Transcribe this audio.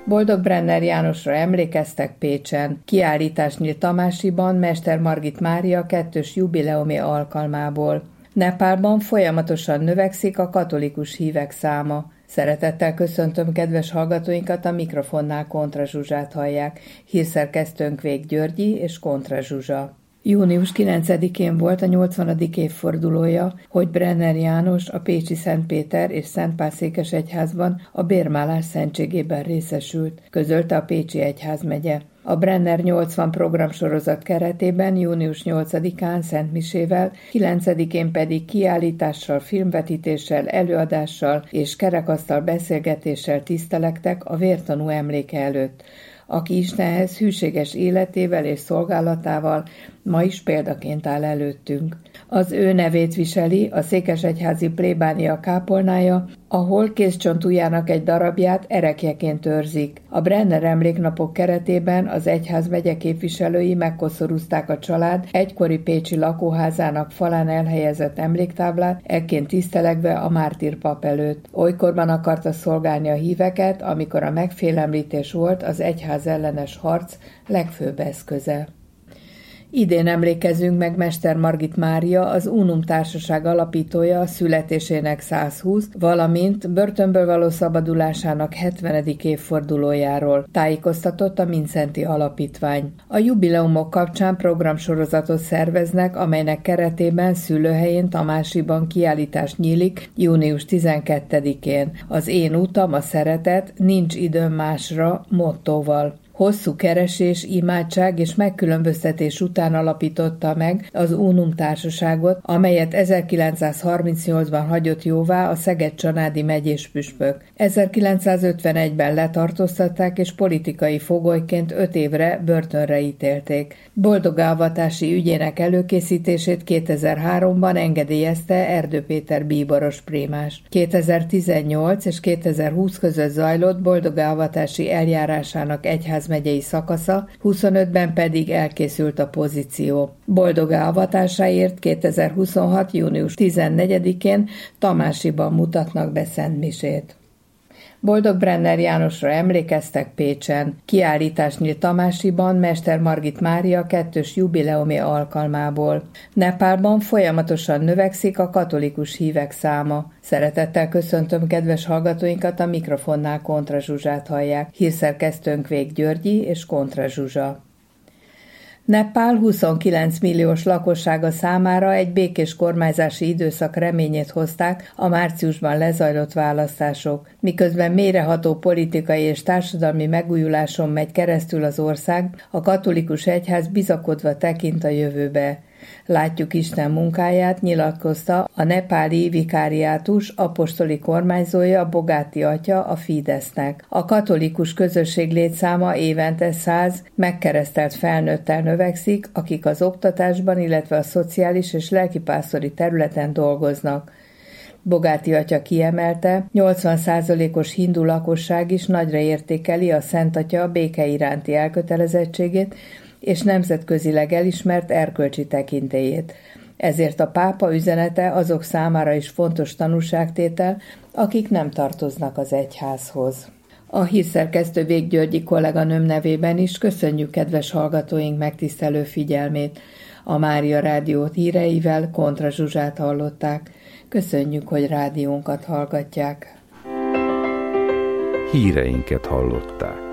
Boldog-Brenner Jánosra emlékeztek Pécsen. Kiállítás nyílt Tamásiban Mester Margit Mária 2. jubileumi alkalmából. Nepálban folyamatosan növekszik a katolikus hívek száma. Szeretettel köszöntöm kedves hallgatóinkat, a mikrofonnál Kontra Zsuzsát hallják. Hírszerkesztőnk Vég Györgyi és Kontra Zsuzsa. Június 9-én volt a 80. évfordulója, hogy Brenner János a pécsi Szent Péter és Szent Pál székesegyházban a bérmálás szentségében részesült, közölte a Pécsi Egyházmegye. A Brenner 80 programsorozat keretében június 8-án szentmisével, 9-én pedig kiállítással, filmvetítéssel, előadással és kerekasztal beszélgetéssel tisztelektek a vértanú emléke előtt, aki Istenhez hűséges életével és szolgálatával ma is példaként áll előttünk. Az ő nevét viseli a székesegyházi plébánia kápolnája, ahol kézcsontujjának egy darabját erekjeként őrzik. A Brenner emléknapok keretében az egyházmegye képviselői megkoszorúzták a család egykori pécsi lakóházának falán elhelyezett emléktáblát, ekként tisztelegve a mártírpap előtt. Olykorban akarta szolgálni a híveket, amikor a megfélemlítés volt az egyház ellenes harc legfőbb eszköze. Idén emlékezünk meg Mester Margit Mária, az Unum Társaság alapítója születésének 120, valamint börtönből való szabadulásának 70. évfordulójáról, tájékoztatott a Mindszenty Alapítvány. A jubileumok kapcsán programsorozatot szerveznek, amelynek keretében szülőhelyén Tamásiban kiállítás nyílik június 12-én. Az Én utam a szeretet, nincs időm másra mottóval. Hosszú keresés, imádság és megkülönböztetés után alapította meg az Unum Társaságot, amelyet 1938-ban hagyott jóvá a Szeged-Csanádi megyés püspök. 1951-ben letartóztatták és politikai fogolyként 5 évre börtönre ítélték. Boldogálvatási ügyének előkészítését 2003-ban engedélyezte Erdő Péter bíboros prémás. 2018 és 2020 között zajlott boldogálvatási eljárásának egyházmegyei szakasza, 25-ben pedig elkészült a pozíció. Boldogá avatásáért 2026. június 14-én Tamásiban mutatnak be szentmisét. Boldog-Brenner Jánosra emlékeztek Pécsen. Kiállítás nyílt Tamásiban Mester Margit Mária 2. jubileumi alkalmából. Nepálban folyamatosan növekszik a katolikus hívek száma. Szeretettel köszöntöm kedves hallgatóinkat, a mikrofonnál Kontra Zsuzsát hallják. Hírszerkesztőnk Vég Györgyi és Kontra Zsuzsa. Nepál 29 milliós lakossága számára egy békés kormányzási időszak reményét hozták a márciusban lezajlott választások. Miközben mélyreható politikai és társadalmi megújuláson megy keresztül az ország, a katolikus egyház bizakodva tekint a jövőbe. Látjuk Isten munkáját, nyilatkozta a nepáli vikáriátus apostoli kormányzója, Bogáti atya a Fidesznek. A katolikus közösség létszáma évente 100 megkeresztelt felnőttel növekszik, akik az oktatásban, illetve a szociális és lelkipásztori területen dolgoznak. Bogáti atya kiemelte, 80%-os hindu lakosság is nagyra értékeli a Szent Atya béke iránti elkötelezettségét, és nemzetközileg elismert erkölcsi tekintélyét. Ezért a pápa üzenete azok számára is fontos tanúságtétel, akik nem tartoznak az egyházhoz. A hírszerkesztő Vég Györgyi kolléganőm nevében is köszönjük kedves hallgatóink megtisztelő figyelmét. A Mária Rádió híreivel Kontra Zsuzsát hallották. Köszönjük, hogy rádiónkat hallgatják. Híreinket hallották.